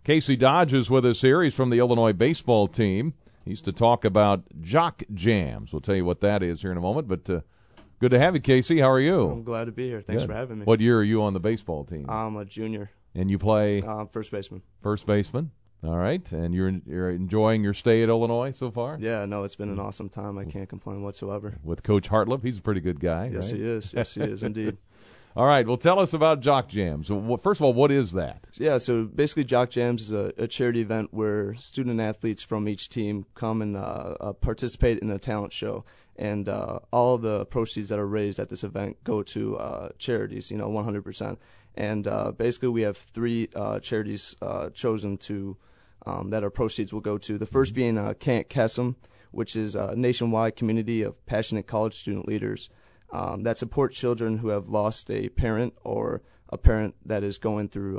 Casey Dodge is with us here. He's from the Illinois baseball team. He's to talk about Jock Jams. We'll tell you what that is here in a moment, but good to have you, Casey. How are you? I'm glad to be here. Thanks for having me. What year are you on the baseball team? I'm a junior. And you play? First baseman. First baseman. All right. And you're enjoying your stay at Illinois so far? Yeah, no, it's been an awesome time. I can't complain whatsoever. With Coach Hartlip. He's a pretty good guy, Yes, right? he is. Yes, he is indeed. All right. Well, tell us about Jock Jams. First of all, what is that? Yeah, so basically Jock Jams is a charity event where student athletes from each team come and participate in a talent show. And all the proceeds that are raised at this event go to charities, 100%. And basically we have three charities chosen to that our proceeds will go to. The first being Can't Kesem, which is a nationwide community of passionate college student leaders that support children who have lost a parent or a parent that is going through,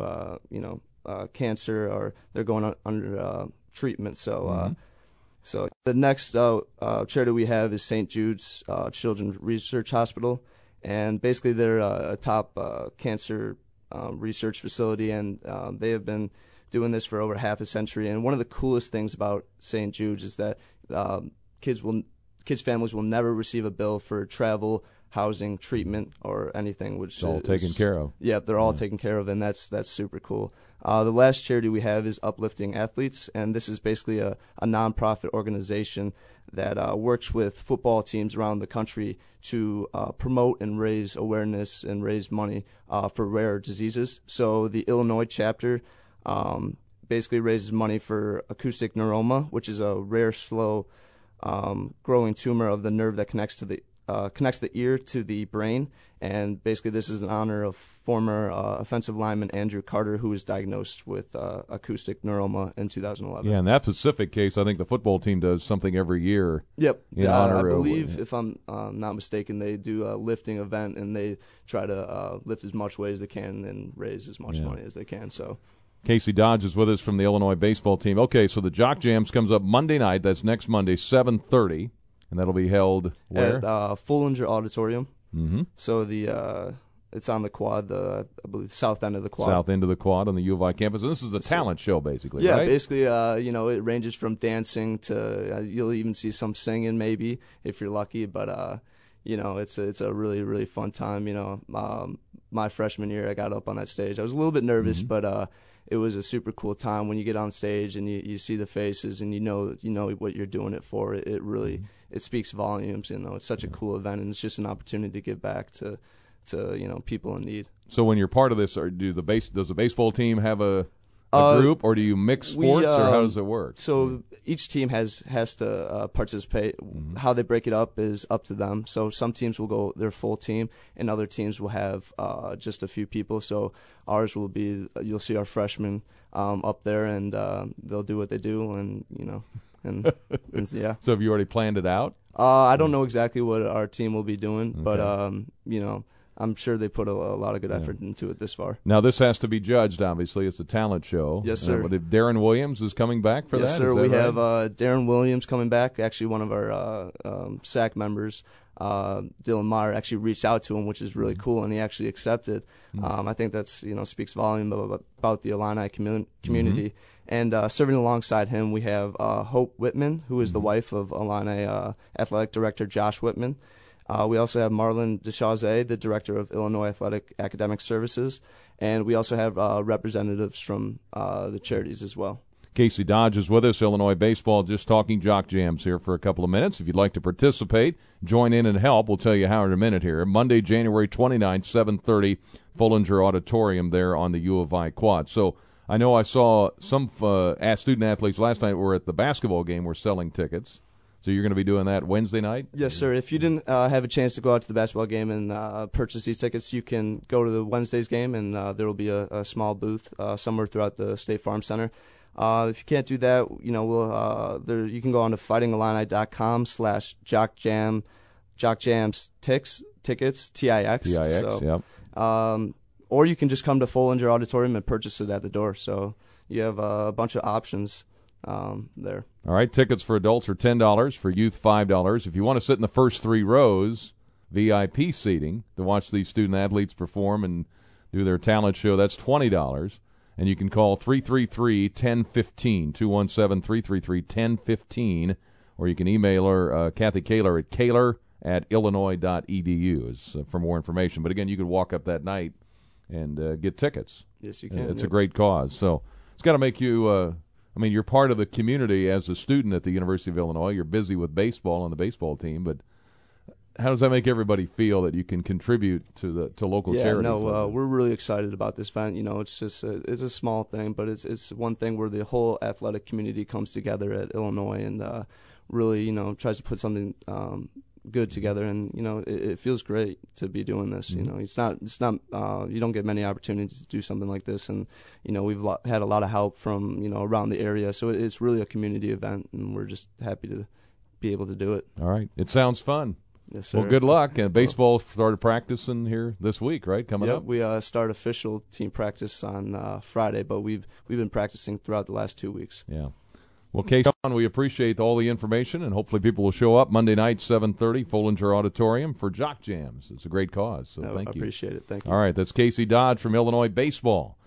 cancer, or they're going under treatment. So, so the next charity we have is St. Jude's Children's Research Hospital, and basically they're a top cancer research facility, and they have been doing this for over half a century. And one of the coolest things about St. Jude's is that kids' families will never receive a bill for travel, housing, treatment, or anything. Which it's all taken care of. Yeah, they're all taken care of, and that's super cool. The last charity we have is Uplifting Athletes, and this is basically a nonprofit organization that works with football teams around the country to promote and raise awareness and raise money for rare diseases. So the Illinois chapter basically raises money for acoustic neuroma, which is a rare, slow growing tumor of the nerve that connects the ear to the brain. And basically this is in honor of former offensive lineman Andrew Carter, who was diagnosed with acoustic neuroma in 2011. Yeah, in that specific case, I think the football team does something every year. Yep. In honor I believe, if I'm not mistaken, they do a lifting event, and they try to lift as much weight as they can and raise as much money as they can. So Casey Dodge is with us from the Illinois baseball team. Okay, so the Jock Jams comes up Monday night. That's next Monday, 7:30, and that'll be held where? At Fullinger Auditorium. Mm-hmm. So it's on the quad, I believe, south end of the quad. South end of the quad on the U of I campus. And this is a talent show, basically, yeah, right? basically, it ranges from dancing to you'll even see some singing, maybe, if you're lucky. But it's a really, really fun time. My freshman year, I got up on that stage. I was a little bit nervous, but it was a super cool time when you get on stage and you see the faces and you know what you're doing it for. It really it speaks volumes. It's such a cool event, and it's just an opportunity to give back to people in need. So when you're part of this, does the baseball team have a group, or do you mix sports, or how does it work? So each team has to participate. How they break it up is up to them. So some teams will go their full team, and other teams will have just a few people. So ours will be, you'll see our freshmen up there, and they'll do what they do, and and yeah. So have you already planned it out? I don't know exactly what our team will be doing, but I'm sure they put a lot of good effort into it this far. Now, this has to be judged, obviously. It's a talent show. Yes, sir. Darren Williams is coming back for that? Yes, sir. We have Darren Williams coming back, actually one of our SAC members. Dylan Meyer actually reached out to him, which is really cool, and he actually accepted. I think that's speaks volume about the Illini community. And serving alongside him, we have Hope Whitman, who is the wife of Illini athletic director Josh Whitman. We also have Marlon DeChazet, the director of Illinois Athletic Academic Services, and we also have representatives from the charities as well. Casey Dodge is with us, Illinois baseball, just talking Jock Jams here for a couple of minutes. If you'd like to participate, join in and help. We'll tell you how in a minute here. Monday, January 29th, 7:30, Fullinger Auditorium there on the U of I quad. So I know I saw some student athletes last night were at the basketball game were selling tickets. So you're going to be doing that Wednesday night? Yes, sir. If you didn't have a chance to go out to the basketball game and purchase these tickets, you can go to the Wednesday's game, and there will be a small booth somewhere throughout the State Farm Center. If you can't do that, you can go on to fightingillini.com/jockjams tickets, TIX. TIX, so, yep. Or you can just come to Fullinger Auditorium and purchase it at the door. So you have a bunch of options there. All right, tickets for adults are $10, for youth $5. If you want to sit in the first three rows, VIP seating, to watch these student athletes perform and do their talent show, that's $20. And you can call 333-1015, 217-333-1015, or you can email her, Kathy Kaler, at kaler@illinois.edu for more information. But again, you could walk up that night and get tickets. Yes, you can. It's a great cause. So it's got to make you, you're part of the community as a student at the University of Illinois. You're busy with baseball on the baseball team, but how does that make everybody feel that you can contribute to local charities? We're really excited about this event. It's just it's a small thing, but it's one thing where the whole athletic community comes together at Illinois and really tries to put something good together. And it feels great to be doing this. Mm-hmm. It's not you don't get many opportunities to do something like this, and we've had a lot of help from around the area. So it's really a community event, and we're just happy to be able to do it. All right, it sounds fun. Yes, sir. Well, good luck. And baseball started practicing here this week, right? Coming up. We start official team practice on Friday, but we've been practicing throughout the last 2 weeks. Yeah. Well, Casey, we appreciate all the information, and hopefully people will show up Monday night, 7:30, Follinger Auditorium for Jock Jams. It's a great cause, so thank you. I appreciate it. Thank you. All right, that's Casey Dodge from Illinois Baseball.